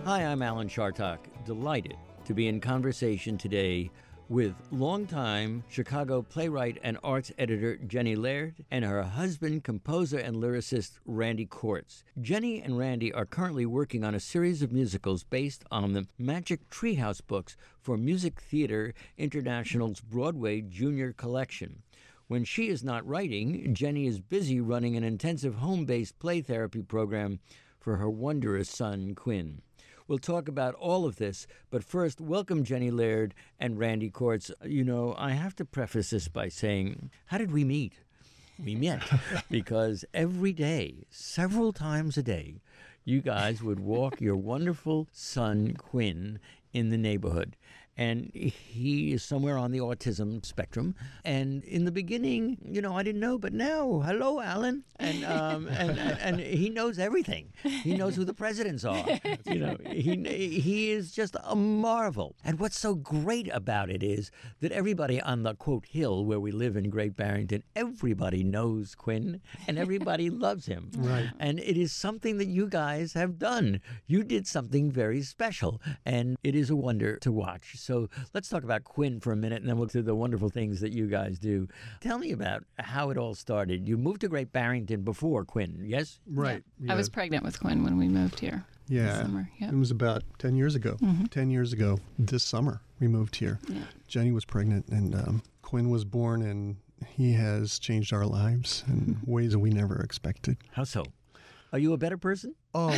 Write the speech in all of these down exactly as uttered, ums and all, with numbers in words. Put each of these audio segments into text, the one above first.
Hi, I'm Alan Chartock, delighted to be in conversation today with longtime Chicago playwright and arts editor Jenny Laird and her husband, composer and lyricist Randy Quartz. Jenny and Randy are currently working on a series of musicals based on the Magic Treehouse books for Music Theater International's Broadway Junior Collection. When she is not writing, Jenny is busy running an intensive home-based play therapy program for her wondrous son, Quinn. We'll talk about all of this, but first, welcome Jenny Laird and Randy Quartz. You know, I have to preface this by saying, how did we meet? We met because every day, several times a day, you guys would walk your wonderful son, Quinn, in the neighborhood. And he is somewhere on the autism spectrum. And in the beginning, you know, I didn't know, but now, hello, Alan. And um, and, and he knows everything. He knows who the presidents are. You know, he he is just a marvel. And what's so great about it is that everybody on the, quote, hill where we live in Great Barrington, everybody knows Quinn and everybody loves him. Right. And it is something that you guys have done. You did something very special, and it is a wonder to watch. So let's talk about Quinn for a minute, and then we'll do the wonderful things that you guys do. Tell me about how it all started. You moved to Great Barrington before Quinn, yes? Right. Yeah. Yeah. I was pregnant with Quinn when we moved here. Yeah. This summer. Yep. It was about ten years ago. Mm-hmm. ten years ago, this summer, we moved here. Yeah. Jenny was pregnant, and um, Quinn was born, and he has changed our lives in ways that we never expected. How so? Are you a better person? Oh,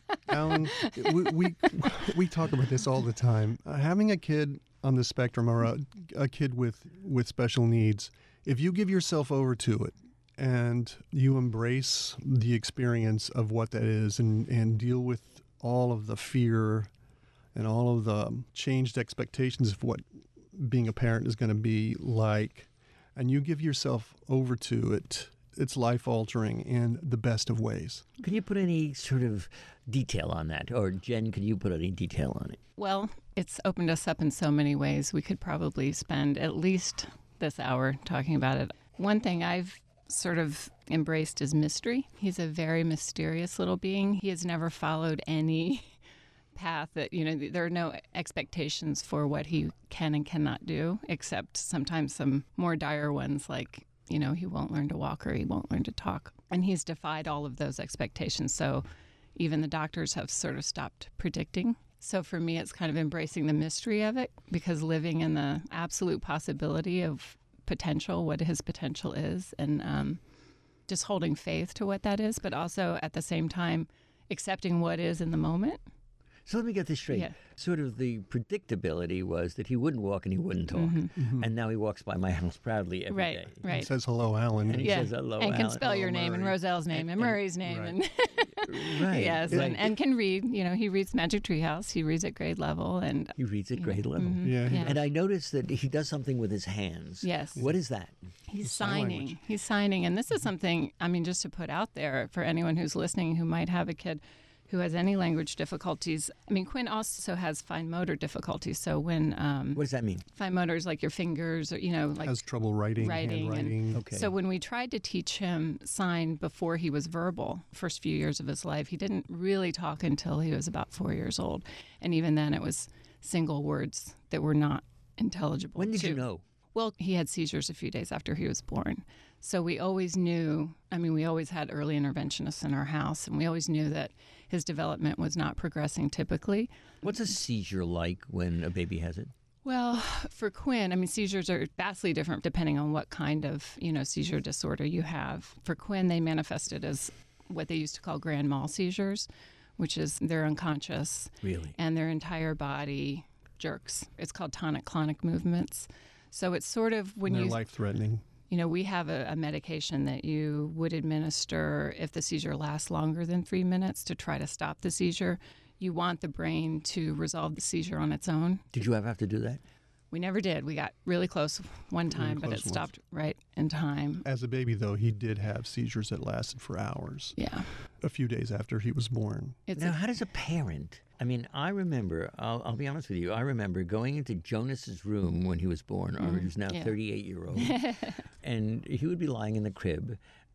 Alan, we, we we talk about this all the time. Uh, having a kid on the spectrum or a, a kid with, with special needs, if you give yourself over to it and you embrace the experience of what that is and, and deal with all of the fear and all of the changed expectations of what being a parent is going to be like, and you give yourself over to it, it's life-altering in the best of ways. Can you put any sort of detail on that? Or Jen, can you put any detail on it? Well, it's opened us up in so many ways. We could probably spend at least this hour talking about it. One thing I've sort of embraced is mystery. He's a very mysterious little being. He has never followed any path that, you know, there are no expectations for what he can and cannot do, except sometimes some more dire ones like, you know, he won't learn to walk or he won't learn to talk. And he's defied all of those expectations. So even the doctors have sort of stopped predicting. So for me, it's kind of embracing the mystery of it, because living in the absolute possibility of potential, what his potential is, and um, just holding faith to what that is, but also at the same time accepting what is in the moment. So let me get this straight. Yeah. Sort of the predictability was that he wouldn't walk and he wouldn't talk. Mm-hmm. Mm-hmm. And now he walks by my house proudly every Right, day. right. He says, hello, Alan. And he Yeah, says hello, and can Alan. spell your Hello, name and Murray. Roselle's name and, And- Murray's name. right. and Right. Yes, right. and, and can read. You know, he reads Magic Treehouse. He reads at grade level, and He reads at grade level. Mhm. Yeah, he Yeah. does. And I noticed that he does something with his hands. Yes. What is that? he's sign signing. language. He's signing, and this is something. I mean, just to put out there for anyone who's listening who might have a kid who has any language difficulties. I mean, Quinn also has fine motor difficulties. So when um, What does that mean? fine motor is like your fingers, or you know, like has trouble writing, writing and- handwriting. Okay. So when we tried to teach him sign before he was verbal, first few years of his life, he didn't really talk until he was about four years old. And even then it was single words that were not intelligible. When did you to- know? Well, he had seizures a few days after he was born. So we always knew, I mean, we always had early interventionists in our house, and we always knew that his development was not progressing typically. What's a seizure like when a baby has it? Well, for Quinn, I mean, seizures are vastly different depending on what kind of, you know, seizure disorder you have. For Quinn, they manifested as what they used to call grand mal seizures, which is they're unconscious Really? and their entire body jerks. It's called tonic-clonic movements. So it's sort of when They're you, life-threatening. you know, we have a, a medication that you would administer if the seizure lasts longer than three minutes to try to stop the seizure. You want the brain to resolve the seizure on its own. Did you ever have to do that? We never did. We got really close one time, but close it once. stopped right in time. As a baby, though, he did have seizures that lasted for hours, Yeah. a few days after he was born. It's Now, a, how does a parent? I mean, I remember, I'll, I'll be honest with you, I remember going into Jonas's room when he was born, or he was now yeah. thirty-eight year old, and he would be lying in the crib,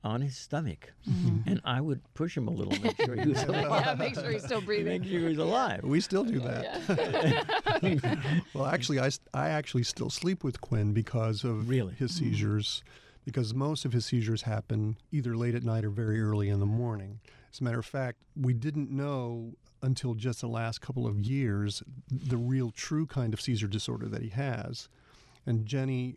on his stomach, Mm-hmm. and I would push him a little, make sure he was alive. Yeah, make sure he's still breathing. Make sure he was alive. We still do that. Well, actually, I, I actually still sleep with Quinn because of Really? his seizures, because most of his seizures happen either late at night or very early in the morning. As a matter of fact, we didn't know until just the last couple of years the real true kind of seizure disorder that he has. And Jenny,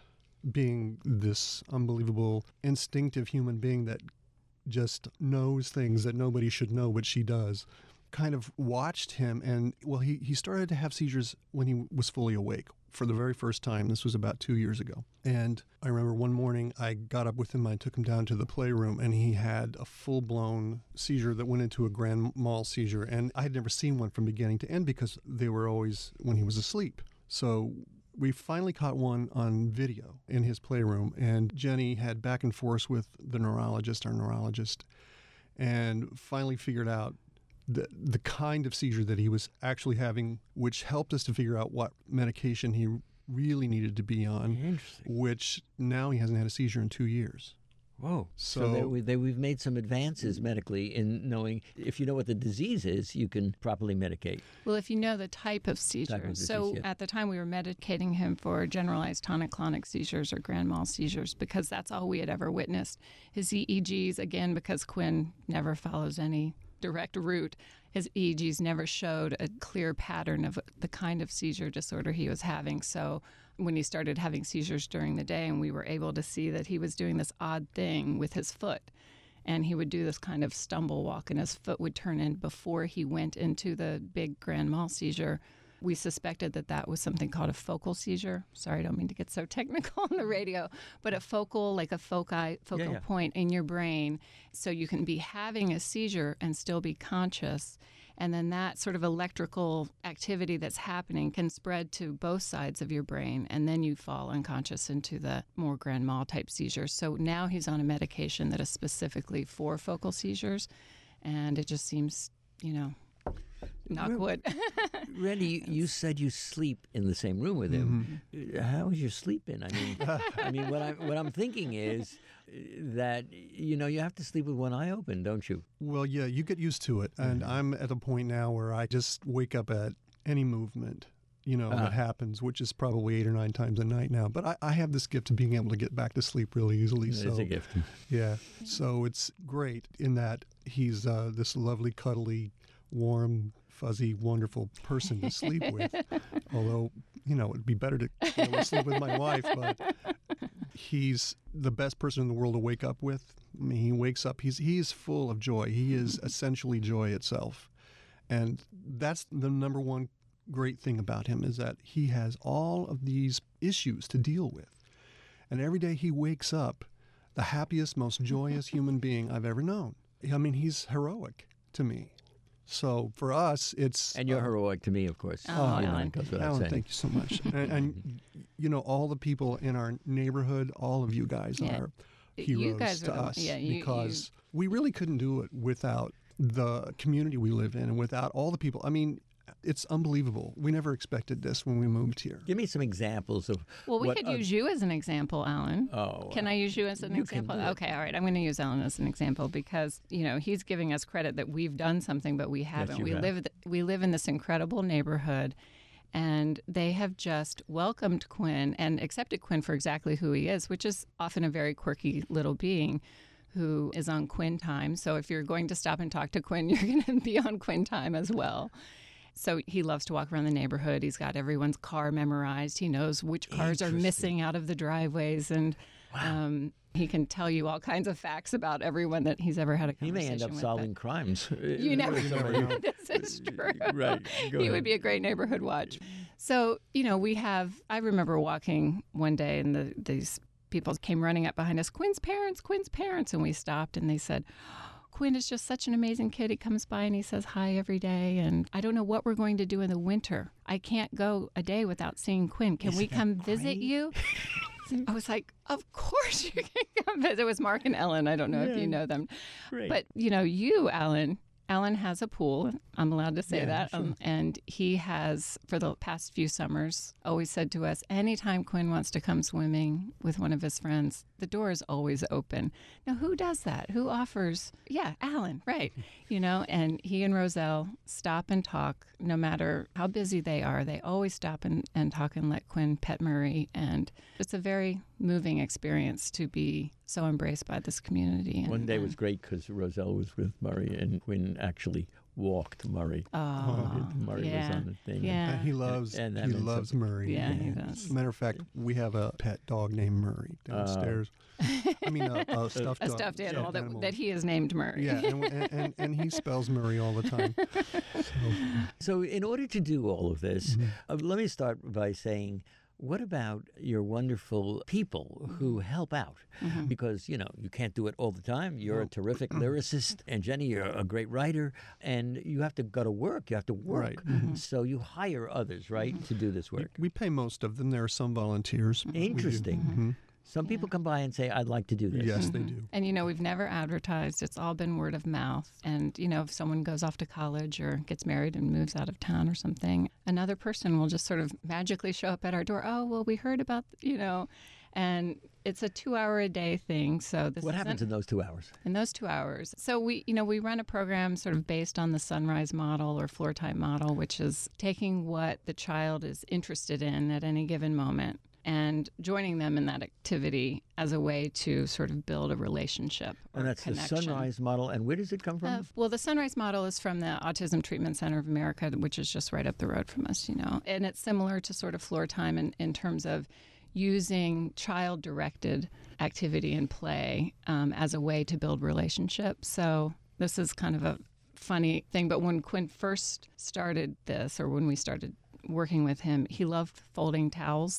being this unbelievable instinctive human being that just knows things that nobody should know, but she does, kind of watched him. And, well, he, he started to have seizures when he was fully awake for the very first time. This was about two years ago. And I remember one morning I got up with him, I took him down to the playroom, and he had a full-blown seizure that went into a grand mal seizure. And I had never seen one from beginning to end because they were always when he was asleep. So we finally caught one on video in his playroom, and Jenny had back and forth with the neurologist, our neurologist, and finally figured out the the kind of seizure that he was actually having, which helped us to figure out what medication he really needed to be on, Interesting. which now he hasn't had a seizure in two years. Whoa. So, So- there we, there we've made some advances medically in knowing if you know what the disease is, you can properly medicate. Well, if you know the type of seizure. Type of disease, so yeah. at the time we were medicating him for generalized tonic-clonic seizures or grand mal seizures because that's all we had ever witnessed. His E E Gs, again, because Quinn never follows any direct route, his E E Gs never showed a clear pattern of the kind of seizure disorder he was having. So when he started having seizures during the day and we were able to see that he was doing this odd thing with his foot, and he would do this kind of stumble walk and his foot would turn in before he went into the big grand mal seizure, we suspected that that was something called a focal seizure. Sorry, I don't mean to get so technical on the radio, but a focal, like a foci, focal Yeah, yeah. point in your brain. So you can be having a seizure and still be conscious. And then that sort of electrical activity that's happening can spread to both sides of your brain. And then you fall unconscious into the more grand mal type seizures. So now he's on a medication that is specifically for focal seizures. And it just seems, you know, knock wood. Randy, you, you said you sleep in the same room with him. Uh, How is your sleep in? I mean, I mean, what I'm what I'm thinking is uh, that you know you have to sleep with one eye open, don't you? Well, yeah, you get used to it. And I'm at a point now where I just wake up at any movement, you know, Uh-huh. that happens, which is probably eight or nine times a night now. But I, I have this gift of being able to get back to sleep really easily. It's so a gift. Yeah. So it's great in that he's uh, this lovely, cuddly, warm, fuzzy, wonderful person to sleep with. Although, you know, it'd be better to be able to sleep with my wife, but he's the best person in the world to wake up with. I mean, he wakes up, he's he's full of joy. He is essentially joy itself. And that's the number one great thing about him is that he has all of these issues to deal with. And every day he wakes up the happiest, most joyous human being I've ever known. I mean, he's heroic to me. So for us, it's... And you're uh, heroic to me, of course. Oh, you know, Alan. goes without Alan, saying. thank you so much. and, and, you know, all the people in our neighborhood, all of you guys Yeah. are You heroes guys to are the one- us yeah, you- because we really couldn't do it without the community we live in and without all the people. I mean, it's unbelievable. We never expected this when we moved here. Give me some examples of. Well, we what could oth- use you as an example, Alan. Oh, Can I use you as an you can example? do it. Okay, all right. I'm going to use Alan as an example because you know he's giving us credit that we've done something, but we haven't. you we have. live we live in this incredible neighborhood, and they have just welcomed Quinn and accepted Quinn for exactly who he is, which is often a very quirky little being who is on Quinn time. So if you're going to stop and talk to Quinn, you're going to be on Quinn time as well. So he loves to walk around the neighborhood. He's got everyone's car memorized. He knows which cars are missing out of the driveways, and um, he can tell you all kinds of facts about everyone that he's ever had a He conversation may end up with. solving crimes. But You never You never know. This is true. Right. Go he ahead. would be a great neighborhood watch. So, you know, we have, I remember walking one day and the, these people came running up behind us, Quinn's parents, Quinn's parents. And we stopped and they said, Quinn is just such an amazing kid. He comes by and he says hi every day. And I don't know what we're going to do in the winter. I can't go a day without seeing Quinn. Can we come visit you? I was like, of course you can come visit. It was Mark and Ellen. I don't know if you know them. Great. But, you know, you, Alan, Alan has a pool. I'm allowed to say Yeah, that. sure. Um, and he has, for the past few summers, always said to us, anytime Quinn wants to come swimming with one of his friends, the door is always open. Now, who does that? Who offers? Yeah, Alan, right. You know, and he and Roselle stop and talk no matter how busy they are. They always stop and, and talk and let Quinn pet Murray. And it's a very moving experience to be so embraced by this community. And, One day and, was great because Roselle was with Murray and Quinn actually walked Murray. Oh, Murray yeah. was on the thing. Yeah. And he loves And that he meant loves something. Murray. Yeah, he As does. a matter of fact, we have a pet dog named Murray downstairs. I mean, a, a stuffed a dog. stuffed animal that, animal. that he has named Murray. Yeah, and, and, and, and he spells Murray all the time. So, So, in order to do all of this, Mhm. uh, let me start by saying, what about your wonderful people who help out? Mhm. Because, you know, you can't do it all the time. You're a terrific lyricist, and Jenny, you're a great writer, and you have to go to work. You have to work. Right. So you hire others, right, to do this work. we pay most of them. There are some volunteers. We do. Interesting. Mhm. Some people come by and say, I'd like to do this. Yes, they Mhm. do. And, you know, we've never advertised. It's all been word of mouth. And, you know, if someone goes off to college or gets married and moves out of town or something, another person will just sort of magically show up at our door. Oh, well, we heard about, you know, and it's a two hour a day thing. So this What isn't- happens in those two hours? in those two hours. So we, you know, we run a program sort of based on the sunrise model or floor time model, which is taking what the child is interested in at any given moment and joining them in that activity as a way to sort of build a relationship or And that's connection. the Sunrise model. And where does it come from? Uh, well, the Sunrise model is from the Autism Treatment Center of America, which is just right up the road from us, you know. And it's similar to sort of floor time in, in terms of using child-directed activity and play um, as a way to build relationships. So this is kind of a funny thing, but when Quinn first started this, or when we started working with him, he loved folding towels.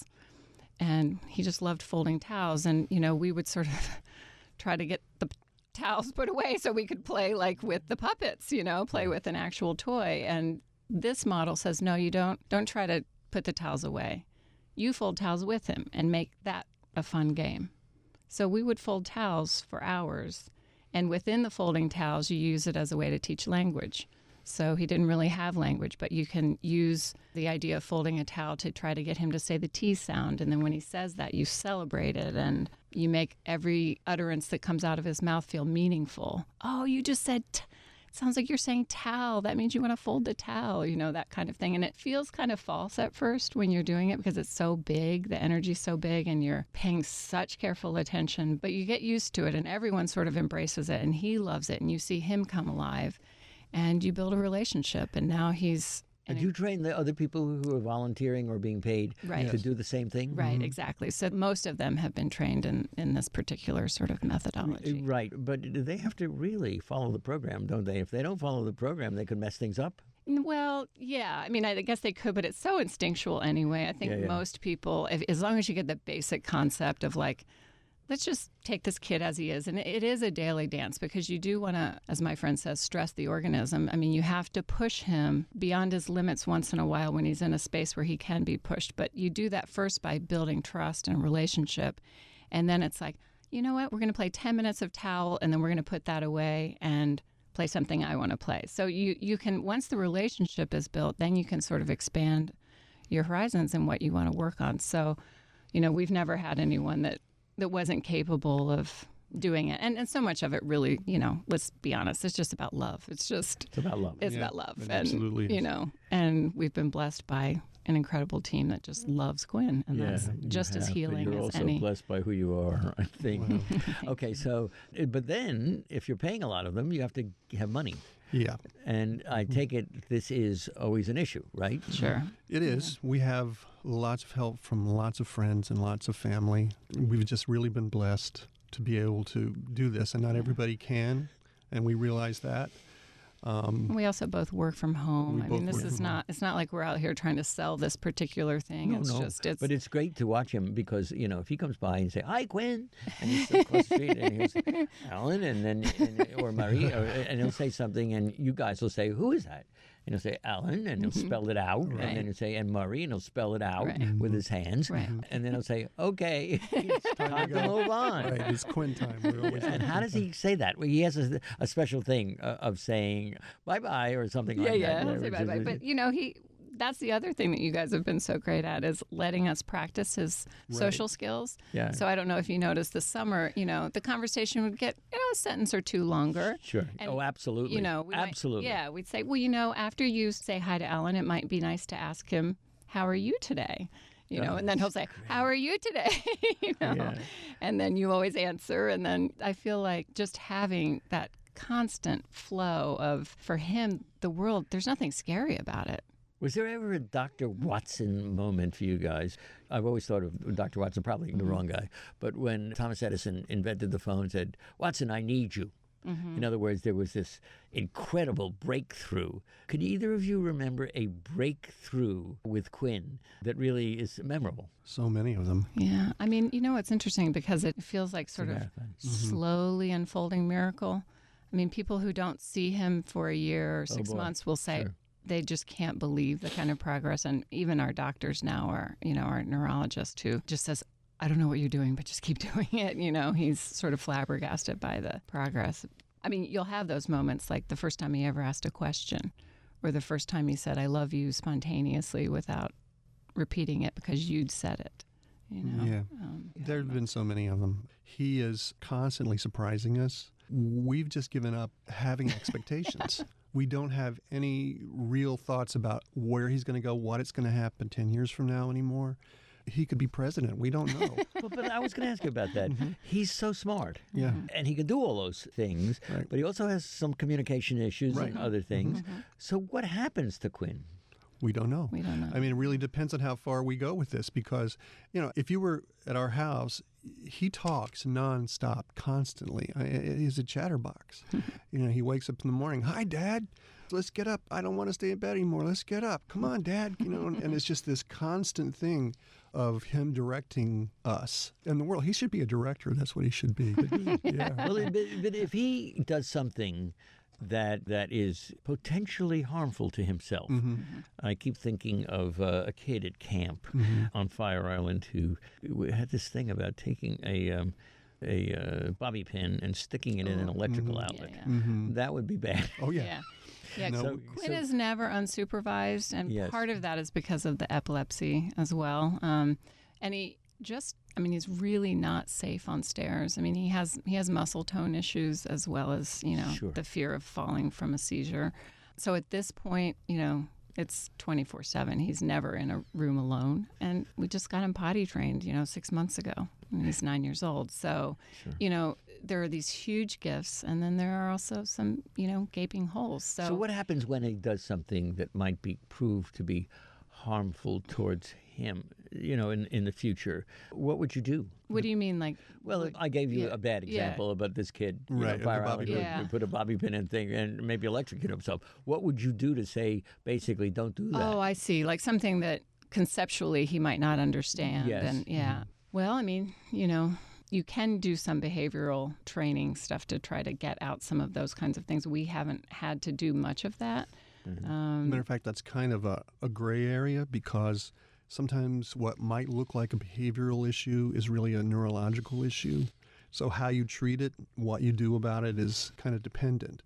And he just loved folding towels. And, you know, we would sort of try to get the towels put away so we could play like with the puppets, you know, play with an actual toy. And this model says, no, you don't, don't try to put the towels away. You fold towels with him and make that a fun game. So we would fold towels for hours. And within the folding towels, you use it as a way to teach language. So he didn't really have language, but you can use the idea of folding a towel to try to get him to say the T sound. And then when he says that, you celebrate it and you make every utterance that comes out of his mouth feel meaningful. Oh, you just said, t- it sounds like you're saying towel. That means you want to fold the towel, you know, that kind of thing. And it feels kind of false at first when you're doing it because it's so big, the energy's so big and you're paying such careful attention, but you get used to it and everyone sort of embraces it and he loves it and you see him come alive. And you build a relationship, and now he's... And you train the other people who are volunteering or being paid Right. to do the same thing? Right, exactly. So most of them have been trained in, in this particular sort of methodology. Right, but they have to really follow the program, don't they? If they don't follow the program, they could mess things up. Well, yeah. I mean, I guess they could, but it's so instinctual anyway. I think Yeah, yeah. most people, if, as long as you get the basic concept of like, let's just take this kid as he is. And it is a daily dance because you do want to, as my friend says, stress the organism. I mean, you have to push him beyond his limits once in a while when he's in a space where he can be pushed. But you do that first by building trust and relationship. And then it's like, you know what? We're going to play ten minutes of towel and then we're going to put that away and play something I want to play. So you, you can, once the relationship is built, then you can sort of expand your horizons and what you want to work on. So, you know, we've never had anyone that that wasn't capable of doing it. And and so much of it really, you know, let's be honest, it's just about love. It's just, It's about love. it's Yeah, about love. it And, absolutely you is. know, and we've been blessed by an incredible team that just loves Quinn. And that's you just as have, but healing You're as also any. blessed by who you are, I think. Wow. Okay, so, uh, but then if you're paying a lot of them, you have to have money. Yeah, And I take it this is always an issue, right? Sure. it is. We have lots of help from lots of friends and lots of family. We've just really been blessed to be able to do this, and not everybody can, and we realize that. Um, We also both work from home. We I both mean, this work is from not, it's not like we're out here trying to sell this particular thing. No, it's no. just, it's, But it's great to watch him because, you know, if he comes by and say, hi, Quinn, and he's across the street and he'll say, Alan, and then, and, or Marie, or, and he'll say something and you guys will say, who is that? and he'll say Alan, and he'll spell it out, Right. and then he'll say and Murray, and he'll spell it out Right. with his hands, Right. and then he'll say, okay, it's time to go. move on. Right, it's Quinn time. We always And how does he say that? Well, he has a, a special thing uh, of saying bye bye or something Yeah, like yeah. that. He'll say which bye-bye. is- But, you know, he... That's the other thing that you guys have been so great at is letting us practice his Right. social skills. Yeah. So I don't know if you noticed this summer, you know, the conversation would get, you know, a sentence or two longer. Sure. And, oh, absolutely. You know, we might- absolutely. yeah, we'd say, well, you know, after you say hi to Alan, it might be nice to ask him, how are you today? You know, Oh, and then he'll say, how are you today? you know, Yeah. and then you always answer. And then I feel like just having that constant flow of, for him, the world, there's nothing scary about it. Was there ever a Doctor Watson moment for you guys? I've always thought of Doctor Watson, probably the wrong guy, but when Thomas Edison invented the phone, said, Watson, I need you. In other words, there was this incredible breakthrough. Could either of you remember a breakthrough with Quinn that really is memorable? So many of them. Yeah. I mean, you know, it's interesting because it feels like sort of marathon. slowly unfolding miracle. I mean, people who don't see him for a year or six boy. months will say Sure. they just can't believe the kind of progress. And even our doctors now are, you know, our neurologist who just says, I don't know what you're doing, but just keep doing it. You know, he's sort of flabbergasted by the progress. I mean, you'll have those moments like the first time he ever asked a question or the first time he said, I love you spontaneously without repeating it because you'd said it. You know? Yeah. Um, There have been so many of them. He is constantly surprising us. We've just given up having expectations. We don't have any real thoughts about where he's going to go, what it's going to happen ten years from now anymore. He could be president. We don't know. But, but I was going to ask you about that. He's so smart. Yeah. And he can do all those things, Right. but he also has some communication issues Right. and other things. So what happens to Quinn? We don't know. We don't know. I mean, it really depends on how far we go with this because, you know, if you were at our house, he talks nonstop, constantly. I, I- he's a chatterbox. You know, he wakes up in the morning, hi, Dad. Let's get up. I don't want to stay in bed anymore. Let's get up. Come on, Dad. You know, and, and it's just this constant thing of him directing us and the world. He should be a director. That's what he should be. Yeah. Well, it- but, but if he does something that that is potentially harmful to himself, I keep thinking of uh, a kid at camp on Fire Island who had this thing about taking a um, a uh, bobby pin and sticking it in an electrical outlet. yeah. That would be bad. Oh, yeah. Yeah. Yeah, No, So- Quinn is never unsupervised, and Yes. part of that is because of the epilepsy as well. Um, and he just, I mean, he's really not safe on stairs. I mean, he has he has muscle tone issues as well as, you know, Sure. the fear of falling from a seizure. So at this point, you know, it's twenty-four seven. He's never in a room alone. And we just got him potty trained, you know, six months ago. And he's nine years old. So, you know, there are these huge gifts, and then there are also some, you know, gaping holes. So, So what happens when he does something that might be proved to be harmful towards him, you know, in, in the future? What would you do? what do you mean, like? Well, like- I gave you yeah, a bad yeah. example about this kid, you Right, know, of the Fire bobby Island, pin. who- Yeah. who put a bobby pin in thing and maybe electrocute himself. What would you do to say, basically, don't do that? Oh, I see. Like something that conceptually he might not understand. Yes. And yeah. Well, I mean, you know, you can do some behavioral training stuff to try to get out some of those kinds of things. We haven't had to do much of that. Um, Matter of fact, that's kind of a, a gray area because sometimes what might look like a behavioral issue is really a neurological issue. So how you treat it, what you do about it is kind of dependent.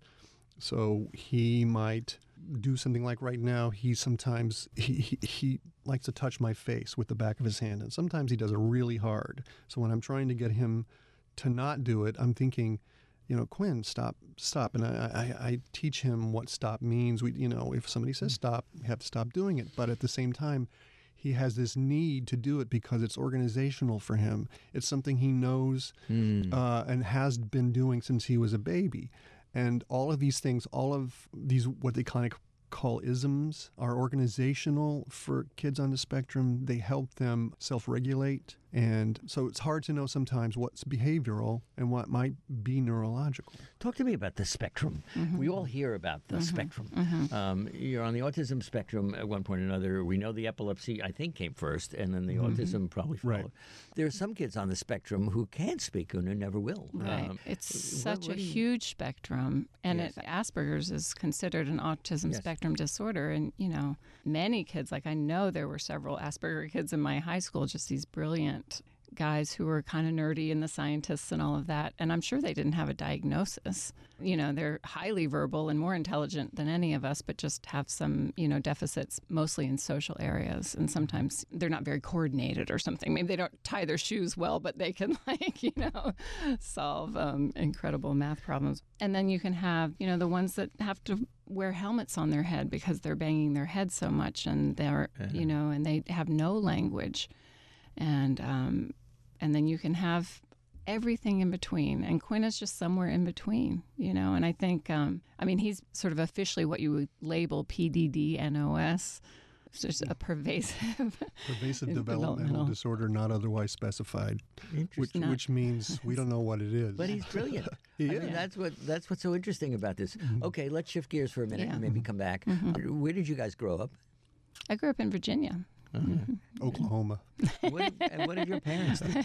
So he might do something like right now, he sometimes, he, he, he likes to touch my face with the back of his hand. And sometimes he does it really hard. So when I'm trying to get him to not do it, I'm thinking, you know, Quinn, stop, stop. And I, I, I teach him what stop means. We, you know, if somebody says stop, you have to stop doing it. But at the same time, he has this need to do it because it's organizational for him. It's something he knows uh, and has been doing since he was a baby. And all of these things, all of these, what they kind of call isms, are organizational for kids on the spectrum. They help them self-regulate. And so it's hard to know sometimes what's behavioral and what might be neurological. Talk to me about the spectrum. Mm-hmm. We all hear about the Mm-hmm. spectrum. Mm-hmm. Um, you're on the autism spectrum at one point or another. We know the epilepsy, I think, came first, and then the Mm-hmm. autism probably followed. Right. There are some kids on the spectrum who can't speak and who never will. Right. Um, it's what- such what a do you- huge spectrum. And Yes. it, Asperger's is considered an autism Yes. spectrum disorder. And, you know, many kids, like I know there were several Asperger kids in my high school, just these brilliant guys who were kind of nerdy and the scientists and all of that. And I'm sure they didn't have a diagnosis. You know, they're highly verbal and more intelligent than any of us, but just have some, you know, deficits mostly in social areas. And sometimes they're not very coordinated or something. Maybe they don't tie their shoes well, but they can, like, you know, solve um, incredible math problems. And then you can have, you know, the ones that have to wear helmets on their head because they're banging their head so much and they're, Uh-huh. you know, and they have no language. And, um, and then you can have everything in between. And Quinn is just somewhere in between, you know. And I think, um, I mean, he's sort of officially what you would label P D D N O S. It's just a pervasive. Pervasive In developmental developmental. disorder not otherwise specified, which, Interesting. Not- which means we don't know what it is. But he's brilliant. He I is. mean, that's what that's what's so interesting about this. Okay, let's shift gears for a minute Yeah. and maybe come back. Mhm. Where did you guys grow up? I grew up in Virginia. Oklahoma. What did, and what did your parents do?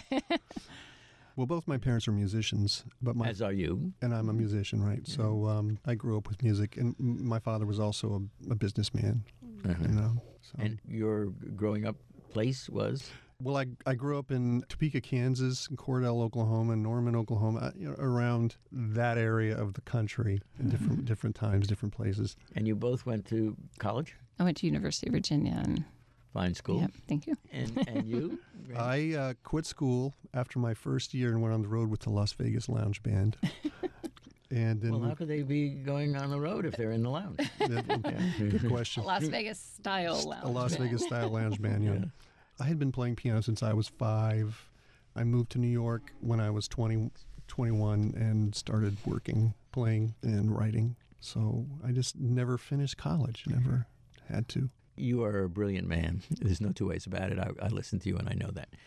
Well, both my parents are musicians, but my As are you. and I'm a musician, right? So um, I grew up with music, and m- my father was also a, a businessman. Uh-huh. You know. So. And your growing up place was? Well, I, I grew up in Topeka, Kansas, Cordell, Oklahoma, Norman, Oklahoma, uh, you know, around that area of the country, in different different times, different places. And you both went to college? I went to University of Virginia, and Fine school. yep, thank you. And and you? I uh, quit school after my first year and went on the road with the Las Vegas Lounge Band. And then, Well, how could they be going on the road if they're in the lounge? good question. Las Vegas style lounge. A Las band. Vegas style lounge band, yeah. I had been playing piano since I was five. I moved to New York when I was twenty, twenty-one and started working, playing, and writing. So I just never finished college, never had to. You are a brilliant man. There's no two ways about it. I, I listen to you and I know that.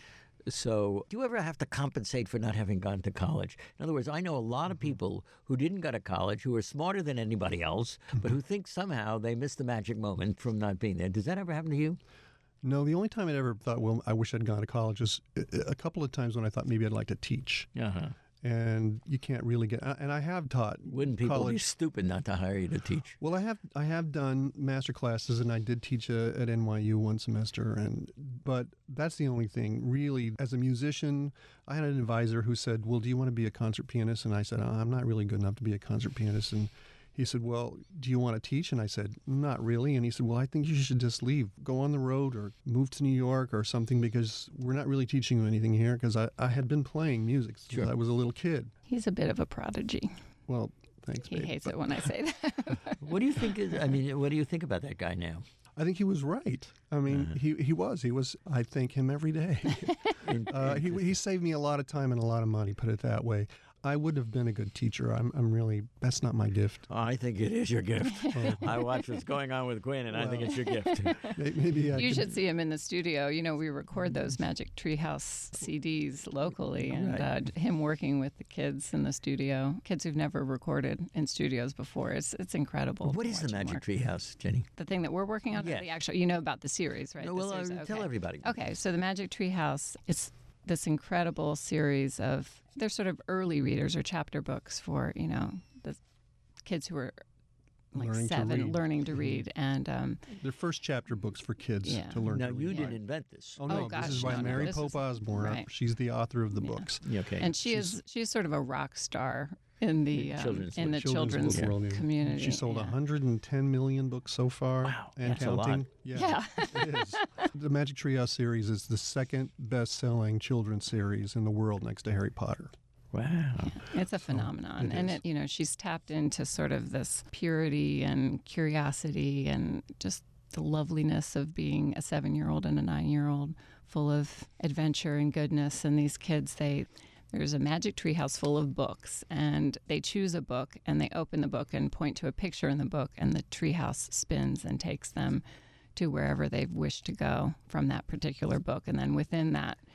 So, do you ever have to compensate for not having gone to college? In other words, I know a lot of people who didn't go to college, who are smarter than anybody else, but who think somehow they missed the magic moment from not being there. Does that ever happen to you? No, the only time I'd ever thought, well, I wish I'd gone to college is a a couple of times when I thought maybe I'd like to teach. Uh-huh. And you can't really get, and I have taught Wouldn't people be college. stupid not to hire you to teach? Well, I have I have done master classes, and I did teach uh, at N Y U one semester, and but that's the only thing really. As a musician, I had an advisor who said, "Well, do you want to be a concert pianist?" And I said, "I'm not really good enough to be a concert pianist." And he said, "Well, do you want to teach?" And I said, "Not really." And he said, "Well, I think you should just leave, go on the road, or move to New York or something, because we're not really teaching you anything here." Because I, I had been playing music since Sure. I was a little kid. He's a bit of a prodigy. Well, thanks, He babe. hates it when I say that. What do you think? Is, I mean, what do you think about that guy now? I think he was right. I mean, Uh-huh. he he was. He was. I thank him every day. In- uh, he he saved me a lot of time and a lot of money. Put it that way. I would have been a good teacher. I'm I'm really. That's not my gift. I think it is your gift. I watch what's going on with Quinn, and I think it's your gift. May- Maybe I You could- should see him in the studio. You know, we record those Magic Treehouse C Ds locally, and uh, him working with the kids in the studio, kids who've never recorded in studios before. It's it's incredible. What to is the watch him Magic work. Treehouse, Jenny? The thing that we're working on, or Yes. the actual, you know about the series, right? No, The well, uh, series? tell Okay. everybody. Okay, so the Magic Treehouse, it's this incredible series of, they're sort of early readers or chapter books for, you know, the kids who are like Learning to seven, read. learning to read. And um, They're first chapter books for kids Yeah. to learn Now, to you read. didn't invent this. Oh no, gosh, this is by no, no, Mary this Pope is- Osborne. right. She's the author of the Yeah. books. Yeah, okay. and she is she's sort of a rock star in the In um, children's in the Children's children's, book world, yeah. community. She sold yeah. one hundred ten million books so far. Wow, and that's a lot. counting. Yeah. it is. The Magic Treehouse series is the second best-selling children's series in the world, next to Harry Potter. Wow. It's a phenomenon. it and is. it, you know, she's tapped into sort of this purity and curiosity and just the loveliness of being a seven-year-old and a nine-year-old, full of adventure and goodness. And these kids, they there's a magic treehouse full of books, and they choose a book and they open the book and point to a picture in the book, and the treehouse spins and takes them to wherever they've wished to go from that particular book. And then within that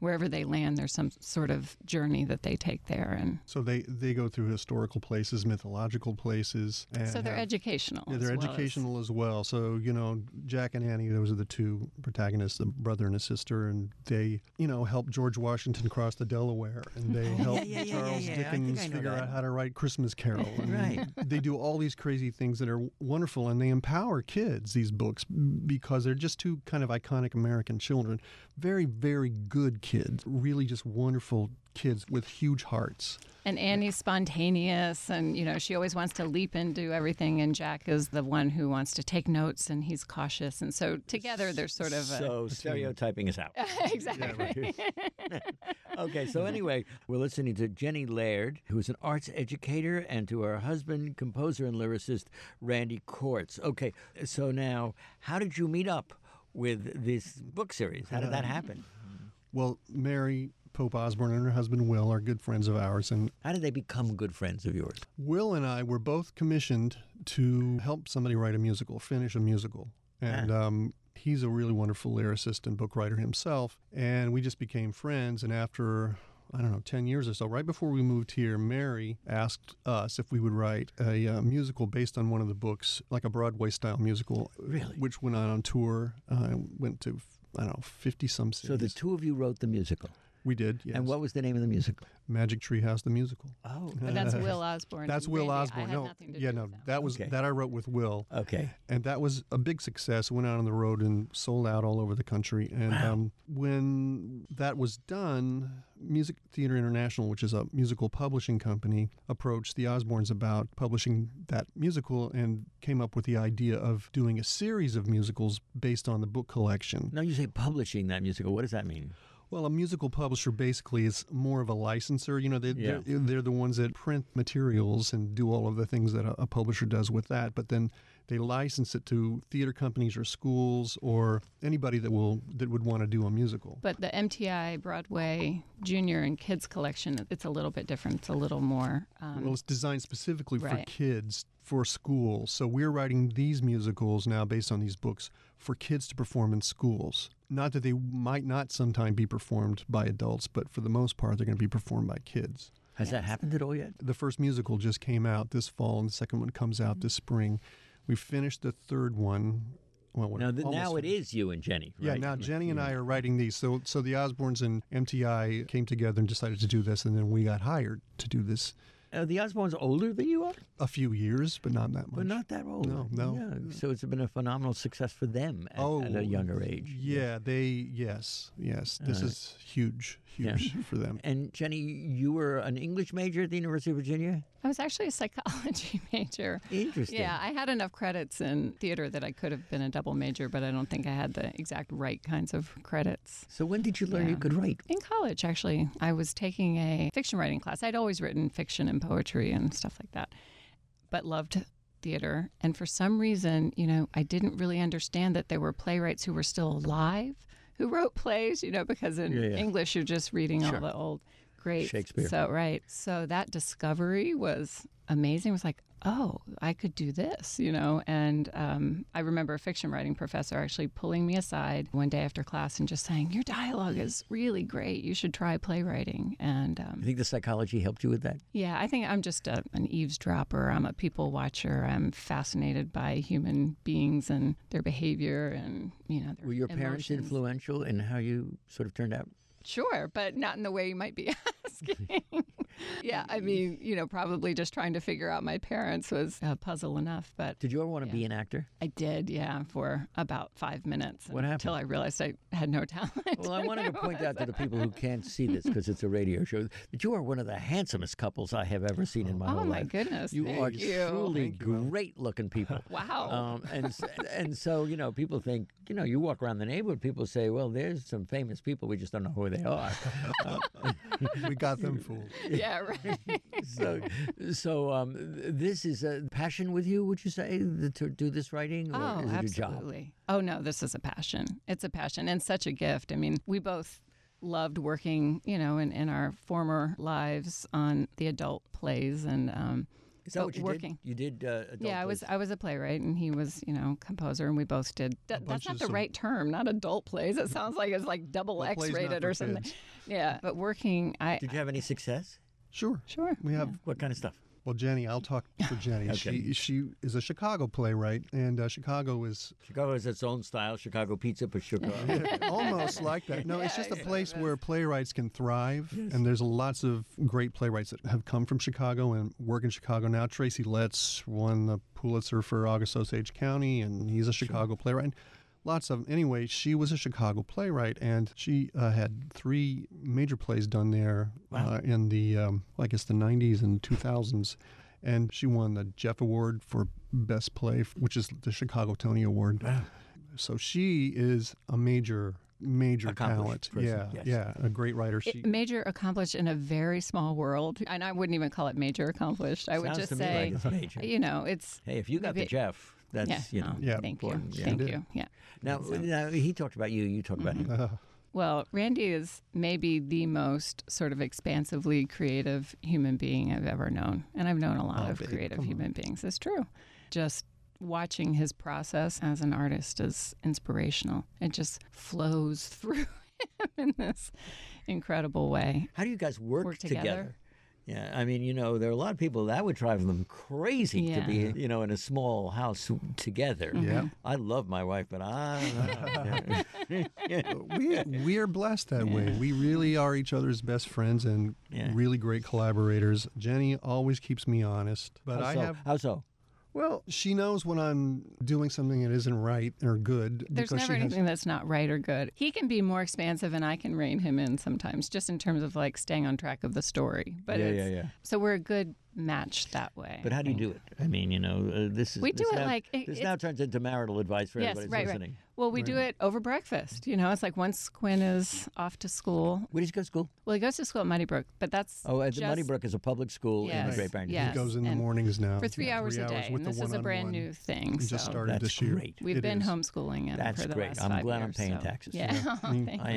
wherever they land, there's some sort of journey that they take there. And So they, they go through historical places, mythological places. And so they're have- educational. Yeah, they're as well as- educational as well. So, you know, Jack and Annie, those are the two protagonists, a brother and a sister, and they, you know, help George Washington cross the Delaware, and they help yeah, yeah, Charles yeah, yeah. I think Dickens I know figure that. out how to write Christmas Carol. And Right. They do all these crazy things that are wonderful, and they empower kids, these books, because they're just two kind of iconic American children. Very, very good kids, really just wonderful kids with huge hearts. And Annie's spontaneous, and you know she always wants to leap into everything. And Jack is the one who wants to take notes, and he's cautious. And so together, they're sort of a, So stereotyping is out. exactly. Okay, so anyway, we're listening to Jenny Laird, who is an arts educator, and to her husband, composer and lyricist, Randy Quartz. Okay, so now, how did you meet up with this book series? How did that happen? Well, Mary Pope Osborne and her husband Will are good friends of ours, and How did they become good friends of yours? Will and I were both commissioned to help somebody write a musical, finish a musical. And um, he's a really wonderful lyricist and book writer himself. And we just became friends. And after, I don't know, ten years or so, right before we moved here, Mary asked us if we would write a uh, musical based on one of the books, like a Broadway-style musical. Really? Which went on on tour, uh, went to, I don't know, fifty-some cities. So the two of you wrote the musical. We did, yes. And what was the name of the musical? Magic Treehouse, the musical. Oh, But that's Will Osborne. That's and Will Randy. Osborne. I had no, nothing to yeah, do no, with that. that was Okay. that I wrote with Will, okay. and that was a big success. Went out on the road and sold out all over the country. And Wow. um, when that was done, Music Theater International, which is a musical publishing company, approached the Osbournes about publishing that musical and came up with the idea of doing a series of musicals based on the book collection. Now you say publishing that musical. What does that mean? Well, a musical publisher basically is more of a licensor. You know, they, Yeah. they're, they're the ones that print materials and do all of the things that a, a publisher does with that. But then they license it to theater companies or schools or anybody that will that would want to do a musical. But the M T I Broadway Junior and Kids Collection, it's a little bit different. It's a little more. Um, Well, it's designed specifically for Right. kids, for schools. So we're writing these musicals now based on these books for kids to perform in schools. Not that they might not sometime be performed by adults, but for the most part, they're going to be performed by kids. Has that Yes. happened at all yet? The first musical just came out this fall, and the second one comes out this spring. We finished the third one. Well, we're Now, th- almost now it finished. is you and Jenny, Yeah, right? now Jenny and I are writing these. So, so the Osbournes and M T I came together and decided to do this, and then we got hired to do this. Are the Osbournes older than you are? A few years, but not that much. But not that old. No, no. Yeah, so it's been a phenomenal success for them at, Oh, at a younger age. Yeah, they yes, yes. This Uh, is huge, huge for them. And Jenny, you were an English major at the University of Virginia? I was actually a psychology major. Interesting. Yeah, I had enough credits in theater that I could have been a double major, but I don't think I had the exact right kinds of credits. So when did you learn you Yeah. could write? In college, actually, I was taking a fiction writing class. I'd always written fiction and poetry and stuff like that, but loved theater. And for some reason, you know, I didn't really understand that there were playwrights who were still alive who wrote plays, you know, because in Yeah, yeah. English, you're just reading Sure. all the old great Shakespeare. So, right. So that discovery was amazing. It was like, oh, I could do this, you know. And um, I remember a fiction writing professor actually pulling me aside one day after class and just saying, your dialogue is really great. You should try playwriting. And um, You think the psychology helped you with that? yeah, I think I'm just a, an eavesdropper. I'm a people watcher. I'm fascinated by human beings and their behavior and, you know, their Were your parents emotions. influential in how you sort of turned out? Sure, but not in the way you might be asking. Yeah, I mean, you know, probably just trying to figure out my parents was a puzzle enough. But Did you ever want to be an actor? I did, yeah, for about five minutes. What happened? Until I realized I had no talent. Well, I wanted to point out to the people who can't see this because it's a radio show that you are one of the handsomest couples I have ever seen in my Oh whole my life. goodness! You thank are you. truly Thank you. great-looking people. Wow. Um, and s- and so you know, people think you know, you walk around the neighborhood, people say, well, there's some famous people, we just don't know who they are. We got them fooled. Yeah, right. so, so um, th- this is a passion with you, would you say, th- to do this writing, or Oh, is it a job? absolutely. Oh no, this is a passion. It's a passion and such a gift. I mean, we both loved working, you know, in, in our former lives on the adult plays, and um, Is that but what you working. did? You did uh, adult Yeah, I was plays? I was a playwright, and he was, you know, composer, and we both did. Th- that's bunch not of the some- right term, not adult plays. It sounds like it's like double Well, X plays not rated for or something. kids. Yeah, but working, I Did you have any success? Sure. sure. We have What kind of stuff? Well, Jenny, I'll talk for Jenny. Okay. She she is a Chicago playwright, and uh, Chicago is Chicago has its own style. Chicago pizza for Chicago. almost like that. No, it's Yeah, just a yeah, place it where playwrights can thrive, and there's lots of great playwrights that have come from Chicago and work in Chicago now. Tracy Letts won the Pulitzer for August Osage County, and he's a Chicago playwright. Lots of them. Anyway, she was a Chicago playwright, and she uh, had three major plays done there Wow. uh, in the, um, well, I guess, the nineties and two thousands. And she won the Jeff Award for Best Play, which is the Chicago Tony Award. Wow. So she is a major, major Accomplished talent. person, Yeah, yes. yeah, a great writer. She, It, major accomplished in a very small world, and I wouldn't even call it major accomplished. I would Sounds just to me say, like it's major. you know, it's Hey, if you got maybe- the Jeff, that's, yeah, you know. oh, Yeah. thank you, important. Yeah. thank She did. you, yeah. Now, now, he talked about you, you talk about him. uh, Well, Randy is maybe the most sort of expansively creative human being I've ever known. And I've known a lot Oh, of babe, creative come on. human beings. It's true. Just watching his process as an artist is inspirational. It just flows through him in this incredible way. How do you guys work, Work together? Yeah, I mean, you know, there are a lot of people that would drive them crazy to Yeah. be, you know, in a small house together. Yeah. I love my wife, but I we we are blessed that way. We really are each other's best friends and Yeah. really great collaborators. Jenny always keeps me honest, but How I so? have. How so? Well, she knows when I'm doing something that isn't right or good. There's because never she has, anything that's not right or good. He can be more expansive, and I can rein him in sometimes, just in terms of like staying on track of the story. But Yeah, it's, yeah, yeah. So we're a good match that way. But how do you I do think. it? I mean, you know, uh, this is We this do it now, like- it- this it's- now turns into marital advice for Yes, everybody right, listening. right. Well, we do it over breakfast. You know, it's like once Quinn is off to school. Where did you go to school? Well, he goes to school at Muddy Brook, but that's Oh, at just the Muddy Brook is a public school in Yes, the Great Barrington. yes. he goes in the and mornings now. for three Yeah, hours a day. with And the this is a brand one-on-one. new thing. We just so started That's this year. great. We've It been is. homeschooling him That's for the great. last I'm five glad I'm years, paying so- taxes. Yeah, Yeah. Oh, Mm. thank I you.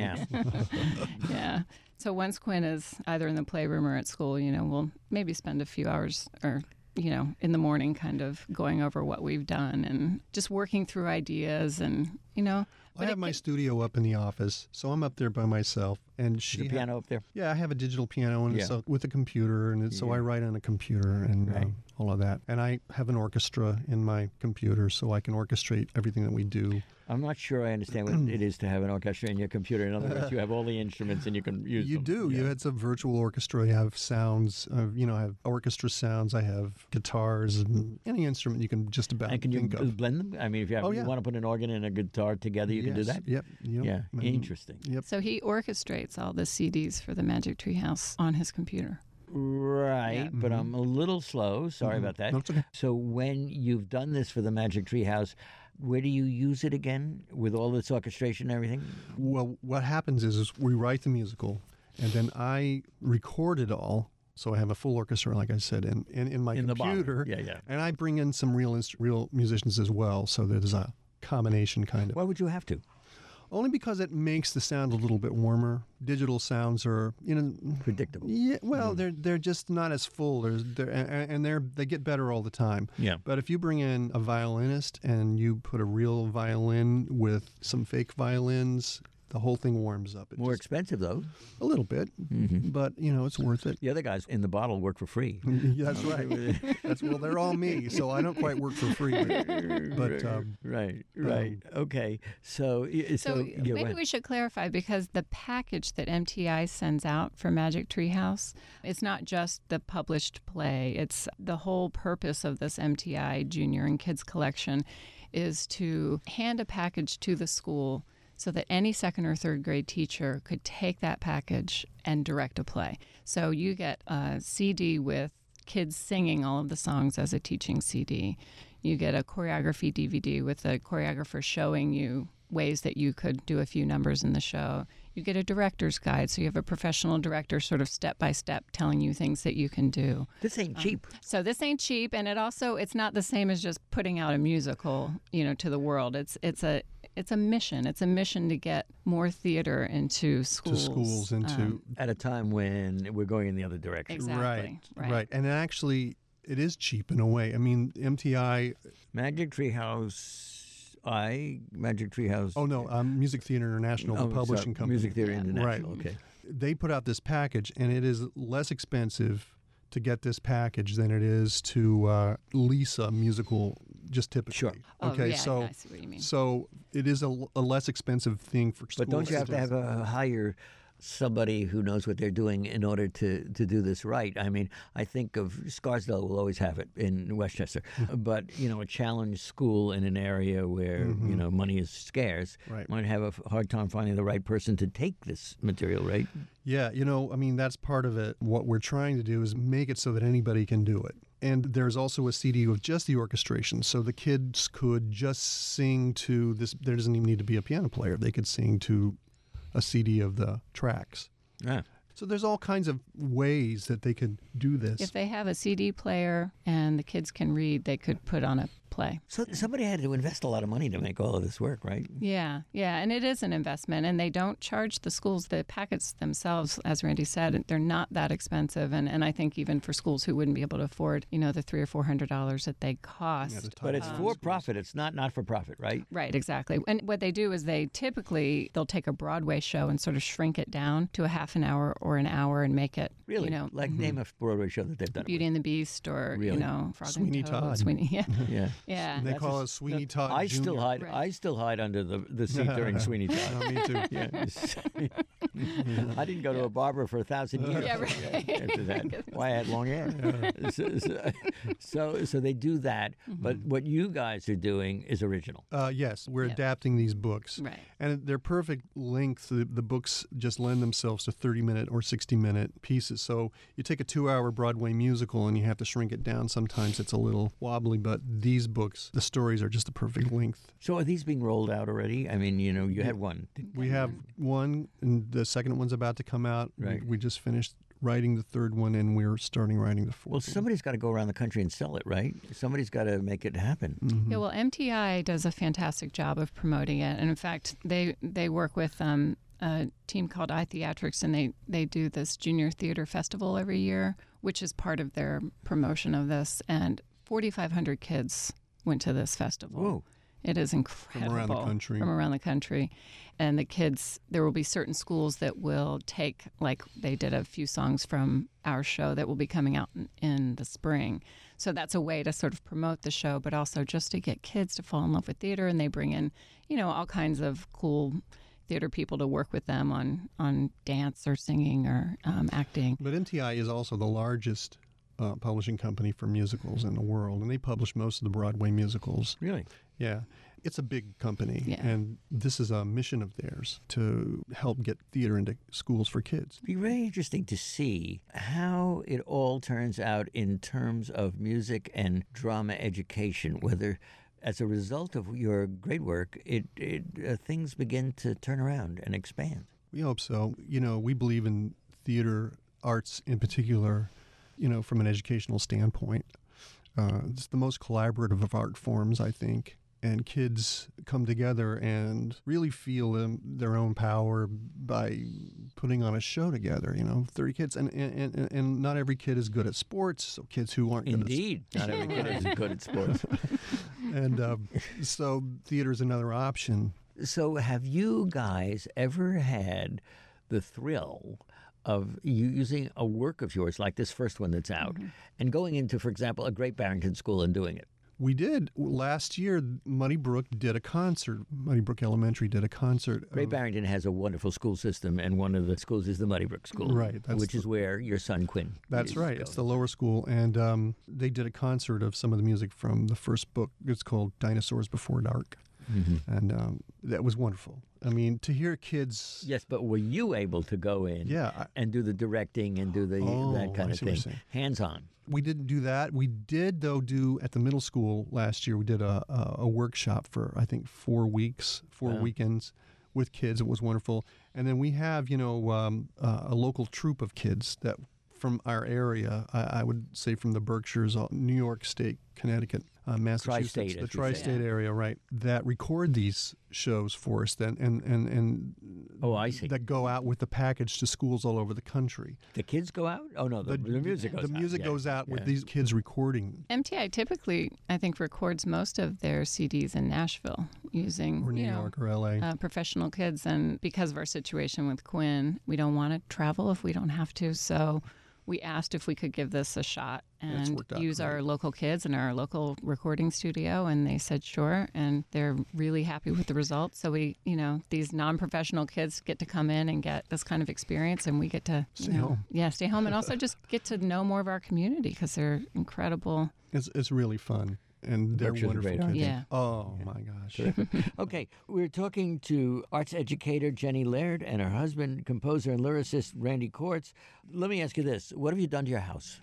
am. Yeah. So once Quinn is either in the playroom or at school, you know, we'll maybe spend a few hours or, you know, in the morning kind of going over what we've done and just working through ideas and, you know. I but have it my can- studio up in the office, so I'm up there by myself, and she The ha- piano up there. Yeah, I have a digital piano, and Yeah. so with a computer, and it's, so I Yeah. write on a computer and Right. uh, all of that. And I have an orchestra in my computer, so I can orchestrate everything that we do. I'm not sure I understand what it is to have an orchestra in your computer. In other words, you have all the instruments and you can use You them. do. Yeah. You had some virtual orchestra. You have sounds. Uh, you know, I have orchestra sounds. I have guitars and any instrument you can just about And can you think b- of. blend them? I mean, if you, have, Oh, you yeah. want to put an organ and a guitar together, you can do Yes. that? Yep. Yep. Yeah, And- interesting. Yep. So he orchestrates all the C Ds for the Magic Tree House on his computer. Right, Yeah. but I'm a little slow. Sorry Mhm. about that. No, it's okay. So when you've done this for the Magic Tree House, where do you use it again with all this orchestration and everything? Well, what happens is, is we write the musical, and then I record it all. So I have a full orchestra, like I said, in, in, in my In the bottom. computer. Yeah, yeah. And I bring in some real inst- real musicians as well. So there's a combination kind of. Why would you have to? Only because it makes the sound a little bit warmer. Digital sounds are, you know, Predictable. yeah. Well, they're they're just not as full. There's they're, and and they're they get better all the time. Yeah. But if you bring in a violinist and you put a real violin with some fake violins, the whole thing warms up. It More just- expensive, though. a little bit, Mm-hmm. but you know it's worth it. The other guys in the bottle work for free. That's right. That's well, they're all me, so I don't quite work for free. But, but um, right, right. okay. So, y- so, So yeah, maybe what? we should clarify, because the package that M T I sends out for Magic Tree House, it's not just the published play. It's the whole purpose of this M T I Junior and Kids collection is to hand a package to the school so that any second or third grade teacher could take that package and direct a play. So you get a C D with kids singing all of the songs as a teaching C D. You get a choreography D V D with a choreographer showing you ways that you could do a few numbers in the show. You get a director's guide, so you have a professional director sort of step by step telling you things that you can do. This ain't cheap. So this ain't cheap, and it also it's not the same as just putting out a musical, you know, to the world. It's it's a it's a mission. It's a mission to get more theater into to schools. schools and to Um, At a time when we're going in the other direction. Exactly, right, right. right, and actually, it is cheap in a way. I mean, M T I. Magic Treehouse, I Magic Treehouse. Oh no, um, Music Theater International, the Oh, publishing sorry, company. Music Theater Yeah. International. Right. Okay. They put out this package, and it is less expensive to get this package than it is to uh, lease a musical, just typically. Sure. Oh, Okay, yeah, so yeah, I see what you mean. so it is a, a less expensive thing for schools. But don't you have to do. have a hire somebody who knows what they're doing in order to, to do this right? I mean, I think of Scarsdale will always have it in Westchester, but you know, a challenged school in an area where you know money is scarce Right. might have a f- hard time finding the right person to take this material, right? Yeah, you know, I mean, that's part of it. What we're trying to do is make it so that anybody can do it. And there's also a C D with just the orchestration, so the kids could just sing to this. There doesn't even need to be a piano player. They could sing to a C D of the tracks. Yeah. So there's all kinds of ways that they could do this. If they have a C D player and the kids can read, they could put on a play. So somebody had to invest a lot of money to make all of this work, right? Yeah, yeah, and it is an investment, and they don't charge the schools. The packets themselves, as Randy said, they're not that expensive, and, and I think even for schools who wouldn't be able to afford, you know, the three or four hundred dollars that they cost. Yeah, the But it's top for profit. It's not not for profit, right? Right, exactly. And what they do is they typically they'll take a Broadway show and sort of shrink it down to a half an hour or an hour and make it, Really? you know, Like name a Broadway show that they've done. it Beauty and the Beast or Really? you know, Frog Sweeney and Toad, Todd. Sweeney, yeah, with. Yeah. yeah. And they That's call a- it Sweeney Todd I Junior still hide. Right. I still hide under the the seat during Sweeney Todd. No, me too. Yeah. I didn't go to a barber for a thousand years. Yeah, right. After that, why I had long hair. So, so, so, so they do that. But what you guys are doing is original. Uh, yes, we're Yeah. adapting these books. Right. And they're perfect length. The, the books just lend themselves to thirty-minute or sixty-minute pieces. So you take a two-hour Broadway musical and you have to shrink it down. Sometimes it's a little wobbly, but these books, the stories are just the perfect length. So are these being rolled out already? I mean, you know, you had one. We have one, and the second one's about to come out. We- Right. We, just finished writing the third one, and we're starting writing the fourth Well, one. somebody's got to go around the country and sell it, right? Somebody's got to make it happen. Mm-hmm. Yeah, well, M T I does a fantastic job of promoting it, and in fact, they they work with um, a team called iTheatrics, and they they do this Junior Theater Festival every year, which is part of their promotion of this. And forty-five hundred kids went to this festival. Whoa. It is incredible. around the country. From around the country. And the kids, there will be certain schools that will take, like they did a few songs from our show that will be coming out in, in the spring. So that's a way to sort of promote the show, but also just to get kids to fall in love with theater. And they bring in, you know, all kinds of cool theater people to work with them on, on dance or singing or um, acting. But M T I is also the largest uh, publishing company for musicals in the world, and they publish most of the Broadway musicals. Really? Yeah. It's a big company, Yeah. and this is a mission of theirs to help get theater into schools for kids. It'd be very interesting to see how it all turns out in terms of music and drama education, whether as a result of your great work, it, it uh, things begin to turn around and expand. We hope so. You know, we believe in theater arts in particular, you know, from an educational standpoint. Uh, it's the most collaborative of art forms, I think. And kids come together and really feel um, their own power by putting on a show together. You know, thirty kids, and and, and, and not every kid is good at sports. So kids who aren't Indeed, not every kid is good at sports. good at and uh, so theater is another option. So, have you guys ever had the thrill of you using a work of yours, like this first one that's out, and going into, for example, a Great Barrington School and doing it? We did last year. Muddy Brook did a concert. Muddy Brook Elementary did a concert. Great of- Barrington has a wonderful school system, and one of the schools is the Muddy Brook School, Right, that's which the- is where your son Quinn. That's is right. It's the going. lower school, and um, they did a concert of some of the music from the first book. It's called Dinosaurs Before Dark, Mhm. and um, that was wonderful. I mean, to hear kids. Yes, but were you able to go in Yeah, I- and do the directing and do the Oh, that kind I of see what you're thing, saying. hands on? We didn't do that. We did, though, do at the middle school last year. We did a, a, a workshop for, I think, four weeks, four Wow. weekends with kids. It was wonderful. And then we have, you know, um, uh, a local troupe of kids that from our area, I, I would say from the Berkshires, uh, New York State Connecticut, uh, Massachusetts, Tri-state, the as we say. tri-state Yeah. area, right? That record these shows for us, then and and and Oh, I see. that go out with the package to schools all over the country. The kids go out? Oh, no, the, the, music goes the out. music Yeah, goes out with yeah. these kids recording. M T I typically, I think, records most of their C Ds in Nashville using Or New you know, York or L A. uh, professional kids. And because of our situation with Quinn, we don't want to travel if we don't have to. So we asked if we could give this a shot It's and worked out use great. our local kids in our local recording studio. And they said sure. And they're really happy with the results. So we, you know, these non-professional kids get to come in and get this kind of experience. And we get to, you Stay know, home. yeah, stay home. And also just get to know more of our community because they're incredible. It's it's really fun. And they're Berkshire's a wonderful great kids. idea. Yeah. Oh, my gosh. Okay, we're talking to arts educator Jenny Laird and her husband, composer and lyricist Randy Quartz. Let me ask you this. What have you done to your house?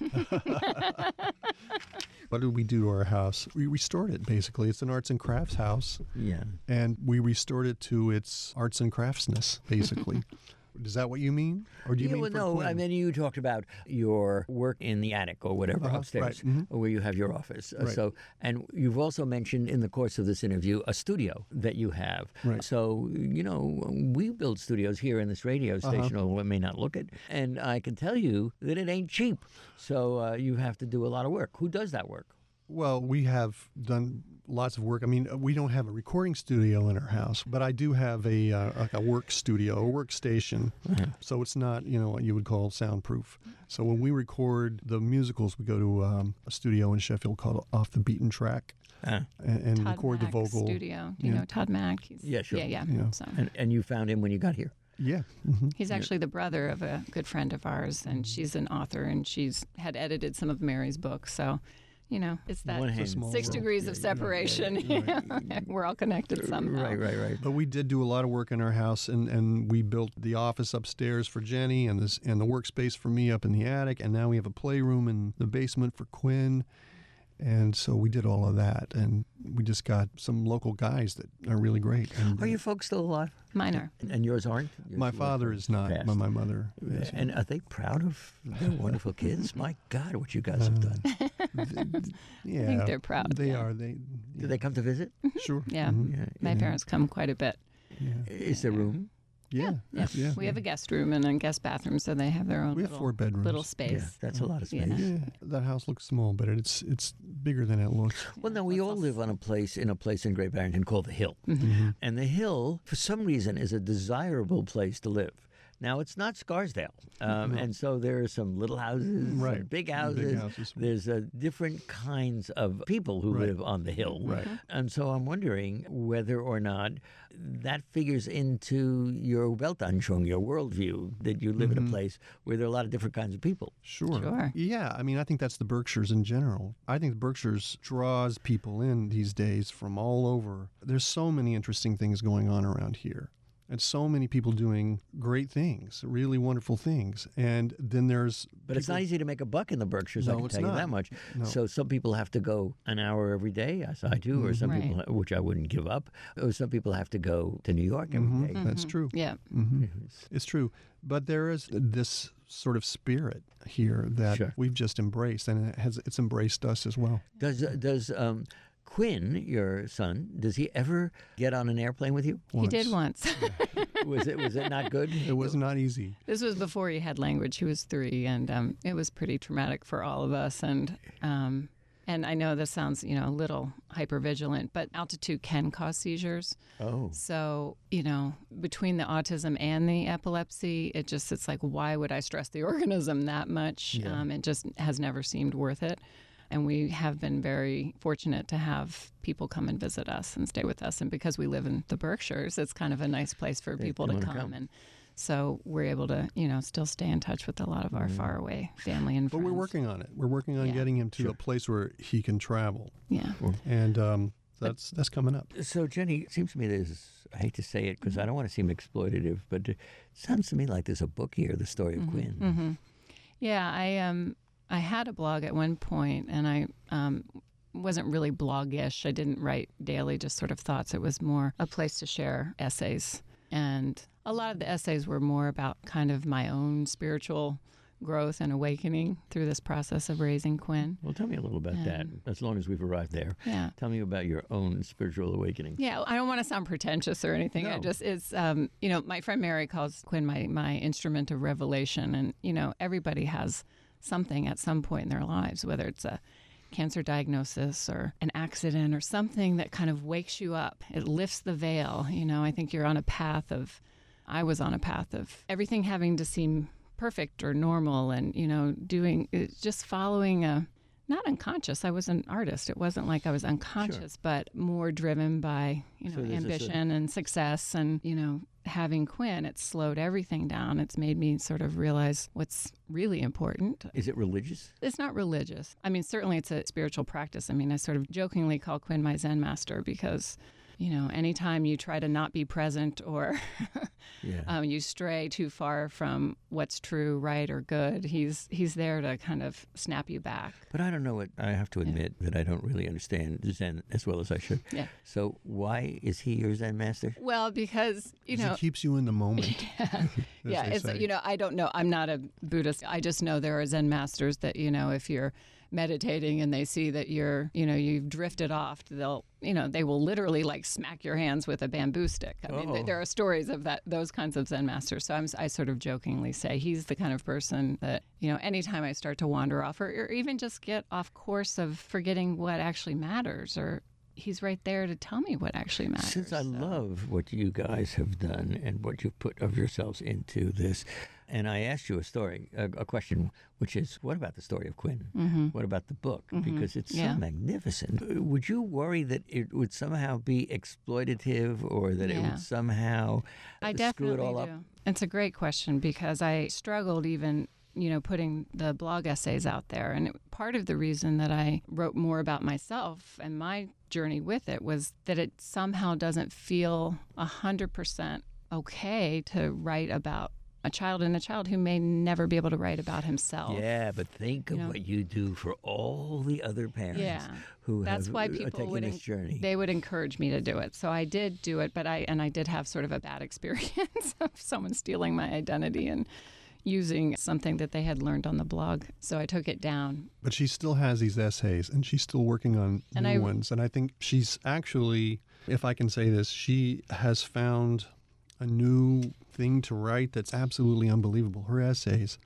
What did we do to our house? We restored it, basically. It's an arts and crafts house, Yeah. and we restored it to its arts and craftsness, basically. Is that what you mean? Or do you yeah, mean well, for no, Quinn? I mean, you talked about your work in the attic or whatever Uh-huh, upstairs, right, mhm. where you have your office. Uh, Right. So, and you've also mentioned in the course of this interview a studio that you have. Right. So, you know, we build studios here in this radio Uh-huh. station, although it may not look it, and I can tell you that it ain't cheap. So uh, you have to do a lot of work. Who does that work? Well, we have done lots of work. I mean, we don't have a recording studio in our house, but I do have a uh, like a work studio, a workstation. So it's not, you know, what you would call soundproof. So when we record the musicals, we go to um, a studio in Sheffield called Off the Beaten Track Ah. and, and Todd record Mack the vocal. studio. Do you Yeah. know Todd Mack? He's, Yeah, sure. Yeah, yeah. Yeah. So And, and you found him when you got here. Yeah. hmm he's actually the brother of a good friend of ours, and she's an author, and she's had edited some of Mary's books. So, you know, it's that One It's a hand. small six world. degrees of Yeah, yeah, separation. yeah, We're all connected somehow. Right, right, right. But we did do a lot of work in our house, and, and we built the office upstairs for Jenny, and this and the workspace for me up in the attic, and now we have a playroom in the basement for Quinn, and so we did all of that, and we just got some local guys that are really great. And, Are your folks still alive? Mine are. And yours aren't? Yours my were father is not, passed. but my mother is. And are they proud of their wonderful kids? My God, what you guys have done. Yeah, I think they're proud. They yeah. are. They Do they come to visit? sure. Yeah. Mhm. Yeah. My parents come quite a bit. Yeah. Is there room? Yeah. Yeah. Yeah. We have a guest room and a guest bathroom, so they have their own We have little, four bedrooms. little space. Yeah, that's a lot of Yeah. space. Yeah, that house looks small, but it's it's bigger than it looks. Well, no, we all live on a place in a place in Great Barrington called the Hill, Mm-hmm. and the Hill, for some reason, is a desirable place to live. Now, it's not Scarsdale, um, and so there are some little houses, some Right. big Big houses. houses. There's uh, different kinds of people who Right. live on the Hill, Right. and so I'm wondering whether or not that figures into your Weltanschauung, your worldview, that you live in a place where there are a lot of different kinds of people. Sure. Sure. Yeah, I mean, I think that's the Berkshires in general. I think the Berkshires draws people in these days from all over. There's so many interesting things going on around here. And so many people doing great things, really wonderful things. And then there's But it's not easy to make a buck in the Berkshires, I No, can it's tell you not. that much. No. So some people have to go an hour every day, as I do, or some Right. people, which I wouldn't give up, or some people have to go to New York every Mhm, day. that's true. Yeah. hmm It's true. But there is this sort of spirit here that Sure. we've just embraced, and it has it's embraced us as well. Does does um, Quinn, your son, does he ever get on an airplane with you? He did once. Was it was it not good? It was not easy. This was before he had language. He was three, and um, it was pretty traumatic for all of us. And um, and I know this sounds, you know, a little hypervigilant, but altitude can cause seizures. Oh, So, you know, between the autism and the epilepsy, it just, it's like, why would I stress the organism that much? Yeah. Um, it just has never seemed worth it. And we have been very fortunate to have people come and visit us and stay with us. And because we live in the Berkshires, it's kind of a nice place for people to wanna come. come. And so we're able to, you know, still stay in touch with a lot of our faraway family and But friends. we're working on it. We're working on Yeah. getting him to a place where he can travel. Yeah. And um, that's that's coming up. so Jenny, it seems to me there's, I hate to say it because I don't want to seem exploitative, but it sounds to me like there's a book here, The Story of Quinn. Mm-hmm. Yeah, I um I had a blog at one point, and I um wasn't really bloggish. I didn't write daily, just sort of thoughts. It was more a place to share essays, and a lot of the essays were more about kind of my own spiritual growth and awakening through this process of raising Quinn. Well, tell me a little about Um, that, as long as we've arrived there. Yeah. Tell me about your own spiritual awakening. Yeah, I don't want to sound pretentious or anything. I No. just, it's, um, you know, my friend Mary calls Quinn my, my instrument of revelation. And, you know, everybody has something at some point in their lives, whether it's a cancer diagnosis or an accident or something that kind of wakes you up. It lifts the veil. You know, I think you're on a path of, I was on a path of everything having to seem perfect or normal and, you know, doing, it's just following a, not unconscious. I was an artist. It wasn't like I was unconscious, but more driven by, you know, So there's a ambition and success and, you know, having Quinn, it slowed everything down. It's made me sort of realize what's really important. Is it religious? It's not religious. I mean, certainly it's a spiritual practice. I mean, I sort of jokingly call Quinn my Zen master because, you know, anytime you try to not be present or Yeah. um, you stray too far from what's true, right, or good, he's he's there to kind of snap you back. But I don't know what, I have to admit that I don't really understand Zen as well as I should. Yeah. So why is he your Zen master? Well, because, you 'Cause know, it keeps you in the moment. as yeah, they it's, say. you know, I don't know. I'm not a Buddhist. I just know there are Zen masters that, you know, if you're meditating and they see that you're, you know, you've drifted off, they'll, you know, they will literally like smack your hands with a bamboo stick. I mean, Oh. th- there are stories of that, those kinds of Zen masters. So I'm, I sort of jokingly say he's the kind of person that, you know, anytime I start to wander off or, or even just get off course of forgetting what actually matters, or he's right there to tell me what actually matters. Since I So- love what you guys have done and what you've put of yourselves into this, and I asked you a story, a, a question, which is, what about the story of Quinn? Mm-hmm. What about the book? Because it's Yeah. so magnificent. Would you worry that it would somehow be exploitative or that it Yeah. would somehow I uh, screw definitely it all do. up? It's a great question because I struggled even, you know, putting the blog essays out there. And it, part of the reason that I wrote more about myself and my journey with it was that it somehow doesn't feel one hundred percent okay to write about a child and a child who may never be able to write about himself. Yeah, but think of You know? what you do for all the other parents Yeah. who That's have why uh, people taken would this en- journey. They would encourage me to do it. So I did do it, but I and I did have sort of a bad experience of someone stealing my identity and using something that they had learned on the blog. So I took it down. But she still has these essays, and she's still working on And new I- ones. And I think she's actually, if I can say this, she has found a new thing to write that's absolutely unbelievable. Her essays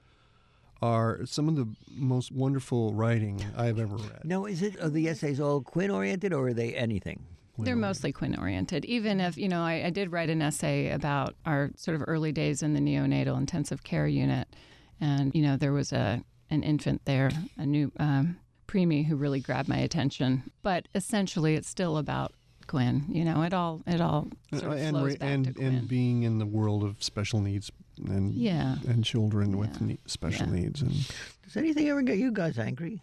are some of the most wonderful writing I've ever read. Now, is it are the essays all Quinn oriented or are they anything? They're mostly Quinn oriented. Even if, you know, I, I did write an essay about our sort of early days in the neonatal intensive care unit. And, you know, there was a an infant there, a new um, preemie who really grabbed my attention. But essentially, it's still about Quinn. You know, it all it all sort of Uh, and flows ra- back and to Quinn. and being in the world of special needs and Yeah. and children with Yeah. ne- special Yeah. needs and Does anything ever get you guys angry?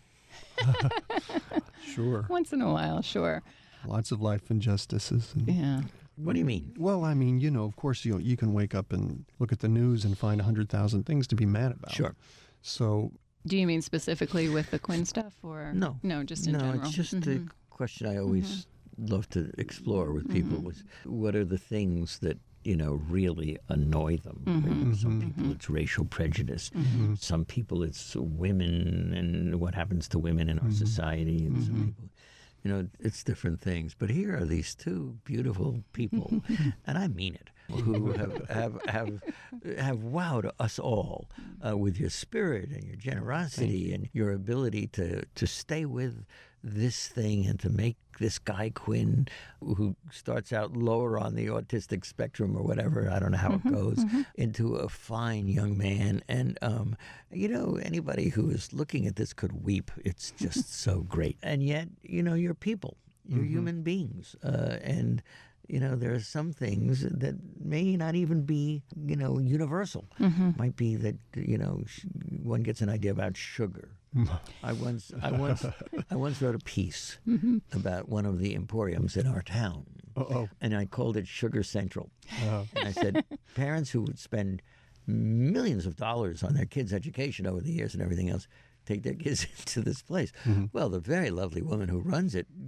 sure Once in a while, sure. lots of life injustices and Yeah. What do you mean? well, I mean, you know, of course, you you can wake up and look at the news and find a hundred thousand things to be mad about. Sure. So Do you mean specifically with the Quinn stuff, or No. No, just in no, general. it's just Mhm. the question I always love to explore with people Mm-hmm. was what are the things that you know really annoy them? Mm-hmm. Some people it's racial prejudice. Some people it's women and what happens to women in our society, and some people. You know, it's different things. But here are these two beautiful people, and I mean it, who have have have, have wowed us all uh, with your spirit and your generosity and your ability to, to stay with this thing and to make this guy Quinn, who starts out lower on the autistic spectrum or whatever, I don't know how it goes, into a fine young man. And, um, you know, anybody who is looking at this could weep. It's just so great. And yet, you know, you're people. You're human beings. Uh, and, you know, there are some things that may not even be, you know, universal. Might be that, you know, sh- one gets an idea about sugar. I once, I once, I once wrote a piece about one of the emporiums in our town, Uh-oh. and I called it Sugar Central. Uh, And I said, parents who would spend millions of dollars on their kids' education over the years and everything else take their kids into this place. Well, the very lovely woman who runs it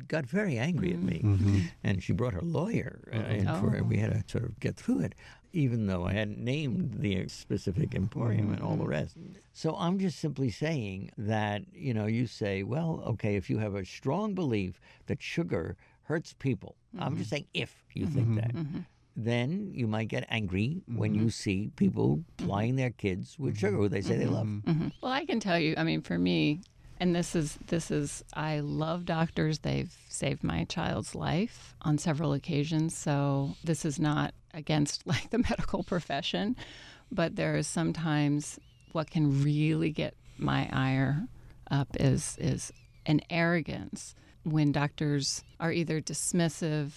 got very angry at me. Mm-hmm. And she brought her lawyer, uh, and Oh. for, we had to sort of get through it, even though I hadn't named the specific emporium and all the rest. So I'm just simply saying that, you know, you say, well, okay, if you have a strong belief that sugar hurts people, I'm just saying if you think that, then you might get angry when you see people plying their kids with sugar who they say they love. Mhm. Well, I can tell you, I mean, for me, and this is this is I love doctors. They've saved my child's life on several occasions. So this is not against like the medical profession, but there is sometimes what can really get my ire up is is an arrogance when doctors are either dismissive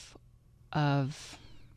of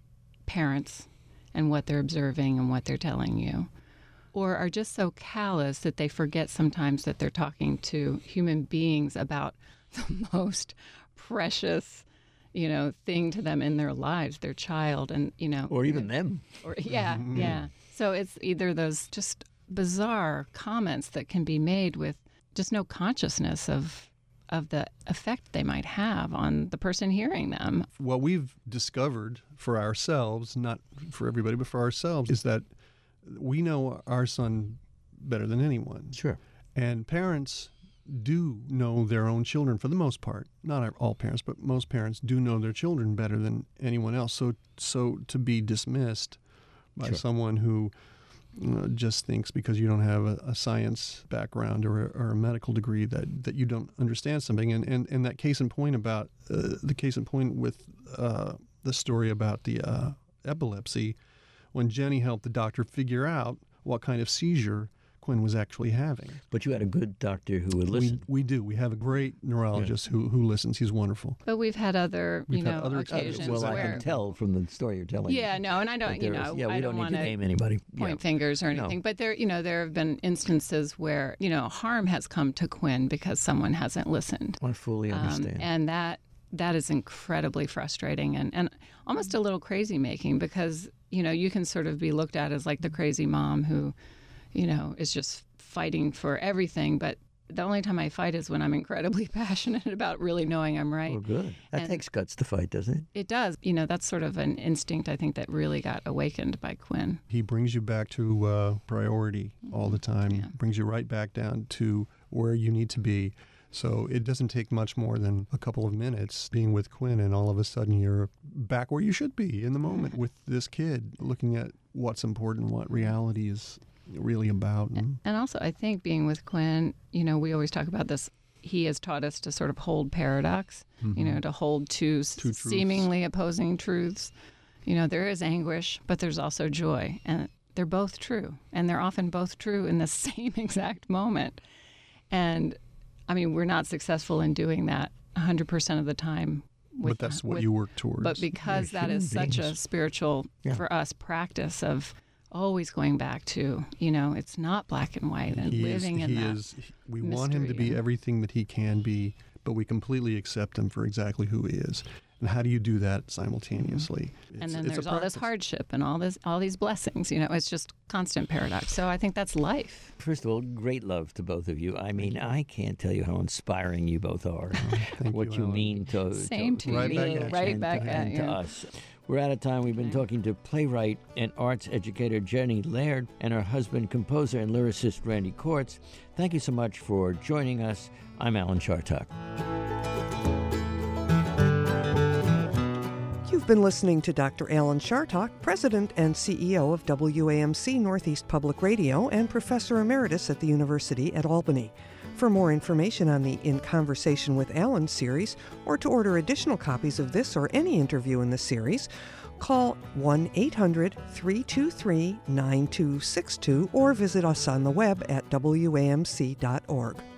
parents and what they're observing and what they're telling you, or are just so callous that they forget sometimes that they're talking to human beings about the most precious, you know, thing to them in their lives, their child, and, you know. Or even them. Or, yeah, yeah. So it's either those just bizarre comments that can be made with just no consciousness of of the effect they might have on the person hearing them. What we've discovered for ourselves, not for everybody, but for ourselves, is that we know our son better than anyone. Sure. And parents do know their own children for the most part. Not all parents, but most parents do know their children better than anyone else. So, so to be dismissed by Sure. someone who you know, just thinks because you don't have a, a science background or a, or a medical degree that, that you don't understand something. And, and, and that case in point about uh, the case in point with uh, the story about the uh, epilepsy, when Jenny helped the doctor figure out what kind of seizure Quinn was actually having. But you had a good doctor who would listen. We, we do. We have a great neurologist who, who listens. He's wonderful. But we've had other, We've you had know, other occasions well, I where... can tell from the story you're telling. Yeah, no, and I don't, that you there know, is- yeah, we I don't, don't need want to to name anybody. point Yeah. fingers or No. anything, but there, you know, there have been instances where, you know, harm has come to Quinn because someone hasn't listened. I fully Um, understand. and that that is incredibly frustrating and, and almost a little crazy making because, you know, you can sort of be looked at as like the crazy mom who, you know, is just fighting for everything. But the only time I fight is when I'm incredibly passionate about really knowing I'm right. Well, good. That And- takes guts to fight, doesn't it? It does. You know, that's sort of an instinct, I think, that really got awakened by Quinn. He brings you back to uh, priority all the time, Yeah. brings you right back down to where you need to be. So it doesn't take much more than a couple of minutes being with Quinn, and all of a sudden you're back where you should be in the moment with this kid, looking at what's important, what reality is really about. And And also, I think being with Quinn, you know, we always talk about this. He has taught us to sort of hold paradox, you know, to hold two, s- Two truths. seemingly opposing truths. You know, there is anguish, but there's also joy. And they're both true. And they're often both true in the same exact moment. And I mean, we're not successful in doing that one hundred percent of the time. With, but that's what with- you work towards. But because We're that is human such a beings. spiritual, Yeah. for us, practice of always going back to, you know, it's not black and white and he living is, in he that. is, we want him to mystery be and- everything that he can be, but we completely accept him for exactly who he is. And how do you do that simultaneously? and It's- then it's a there's all this practice. hardship and all this, all these blessings. You know, it's just constant paradox. So I think that's life. First of all, great love to both of you. I mean, I can't tell you how inspiring you both are. Thank what you, you Alan. mean to, Same to Right you, back at you. right and back to, at and you. to us. We're out of time. We've been talking to playwright and arts educator Jenny Laird and her husband, composer and lyricist Randy Quartz. Thank you so much for joining us. I'm Alan Chartock. You've been listening to Doctor Alan Chartock, President and C E O of W A M C Northeast Public Radio and Professor Emeritus at the University at Albany. For more information on the In Conversation with Alan series, or to order additional copies of this or any interview in the series, call one eight hundred, three two three, nine two six two or visit us on the web at W A M C dot org.